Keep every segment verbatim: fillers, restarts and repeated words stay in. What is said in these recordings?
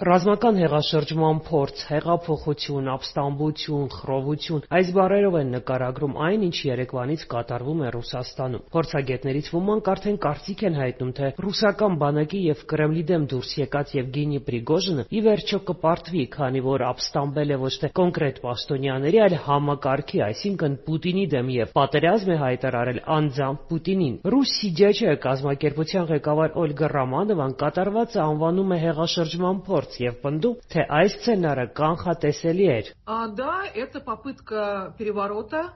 Ռազմական հեղաշրջման փորձ, հեղափոխություն, ապստամբություն, խռովություն այս բառերով են նկարագրում այն, ինչ երեկվանից կատարվում է Ռուսաստանում։ Փորձագետներից ոմանք արդեն կարծիք են հայտնում, թե ռուսական բանակի եւ Կրեմլի դեմ դուրս եկած Եվգենի Պրիգոժինը ի վերջո կպարտվի, քանի որ ապստամբել է ոչ թե կոնկրետ պաշտոնյաների, այլ համակարգի, այսինքն Պուտինի դեմ եւ պատերազմ է հայտարարել անձամբ Պուտինին։ Ռուսիջեչը կազմակերպության ղեկավար Օլգա Ռամանովան կատարվածը անվանում է հեղաշրջման փորձ եւ պնդում, թե այս սցենարը կանխատեսելի էր։ Да, это попытка переворота,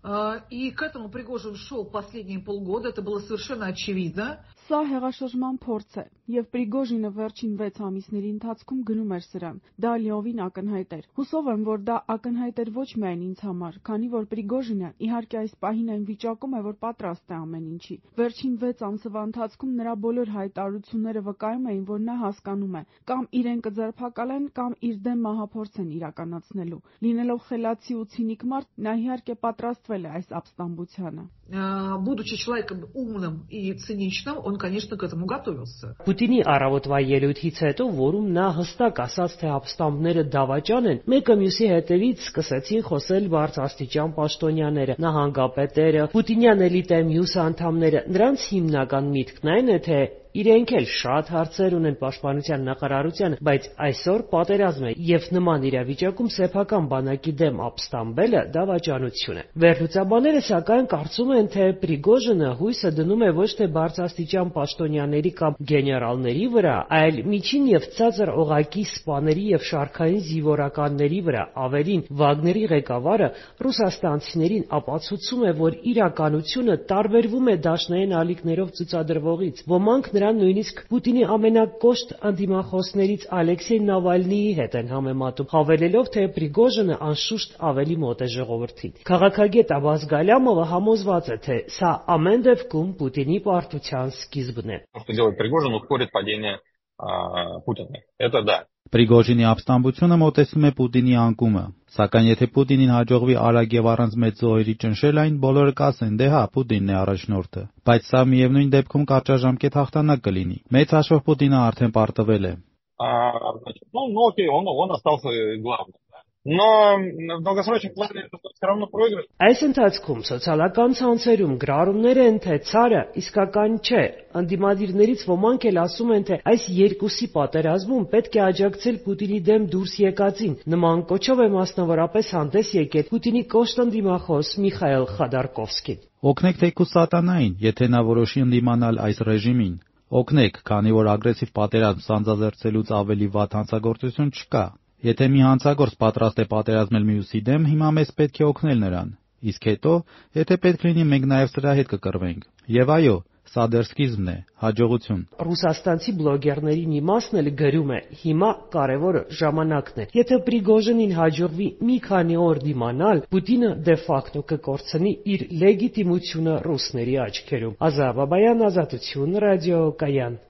и к этому Пригожин шел последние полгода, это было совершенно очевидно. Սա հեղաշրջման փորձ է, եւ Պրիգոժինը վերջին վեց ամիսների ընթացքում գնում էր սրան։ Դա լիովին ակնհայտ էր։ Հուսով եմ, որ դա ակնհայտ էր ոչ միայն ինձ համար, քանի որ Պրիգոժինը իհարկե այս պահին այն վիճակում է, որ պատրաստ է ամեն ինչի։ Վերջին վեց ամսվա ընթացքում նրա բոլոր հայտարարությունները վկայում էին, որ նա հասկանում է, կամ իրեն կձերբակալեն, կամ իր դեմ մահափորձ են իրականացնելու։ Լինելով խելացի ու ցինիկ մարդ, նա իհարկե պատրաստվել է այս ապստամբությանը։ Будучи человеком умным и циничным, он, конечно, к этому готовился. Պուտինի առավոտվա ելույթից հետո, որում նա հստակ ասաց, թե ապստամբները դավաճան են, մեկը մյուսի հետևից սկսեցին խոսել բարձրաստիճան պաշտոնյաները, նահանգապետերը, պուտինյան էլիտայի մյուս անդամները։ Նրանց հիմնական միտքն այն է, թե իրենք էլ շատ հարցեր ունեն պաշտպանության նախարարությանը, բայց այսօր պատերազմ է եւ նման իրավիճակում սեփական բանակի դեմ ապստամբելը դավաճանություն է։ Վերլուծաբանները սակայն կարծում են, թե Պրիգոժինը հույսը դնում է ոչ թե բարձրաստիճան պաշտոնյաների կամ գեներալների վրա, այլ միջին եւ ցածր օղակի սպաների եւ շարքային զինվորականների վրա։ Ավելին, Վագների ղեկավարը ռուսաստանցիներին ապացուցում է, որ իրականությունը տարբերվում է դաշնային ալիքներով ցուցադրվողից։ Ոմանք նրան նույնիսկ Պուտինի ամենակոշտ անդիմախոսներից Ալեքսեյ Նավալնիի հետ են համեմատում, հավելելով, թե Պրիգոժինը անշուշտ ավելի մոտ է ժողովրդին։ Քաղաքագետ Աբաս Գալյամովը համոզված է, թե սա ամեն դեպքում Պուտինի պարտության սկիզբն է։ Пригожин ускорит падение Путина. Это да. Պրիգոժինի ապստամբությունը մոտեցնում է Պուտինի անկումը, սակայն եթե Պուտինին հաջողվի արագ եւ առանց մեծ զոհերի ճնշել այն, բոլորը կասեն, դե հա, Պուտինն է առաջնորդը, բայց սա միևնույն դեպքում կարճաժամկետ հաղթանակ կլինի։ Մեծ հաշվով Պուտինը արդեն պարտվել է։ Ну, ну окей, он, он остался главным. Но в долгосрочном плане это все равно проигрыш. Այս ընթացքում սոցիալական ցանցերում գրառումներ են, թե ցարը իսկական չէ։ Անդիմադիրներից ոմանք էլ ասում են, թե այս երկուսի պատերազմում պետք է աջակցել Պուտինի դեմ դուրս եկածին։ Նման կոչով է մասնավորապես հանդես եկել Պուտինի կոշտ անդիմախոս Միխայել Խադարկովսկին։ Օգնեք թեկուզ սատանային, եթե նա որոշի ընդդիմանալ այս ռեժիմին։ Օգնեք, քանի որ ագրեսիվ պատերազմ սանձազերծելուց ավելի վատ հանցագործություն չկա։ Եթե մի հանցագործ պատրաստ է պատերազմել մյուսի դեմ, հիմա մեզ պետք է օգնել նրան։ Իսկ հետո, եթե պետք լինի, մենք նաև սրա հետ կկռվենք։ Եվ այո, սա դեռ սկիզբն է, հաջողություն։ Ռուսաստանցի բլոգերների մի մասն էլ գրում է. հիմա կարևորը ժամանակն է։ Եթե Պրիգոժինին հաջողվի մի քանի օր դիմանալ, Պուտինը դե ֆակտո կկորցնի իր լեգիտիմությունը ռուսների աչքերում։ Ազա Բաբայան, Ազատություն, ռադիո Կայան։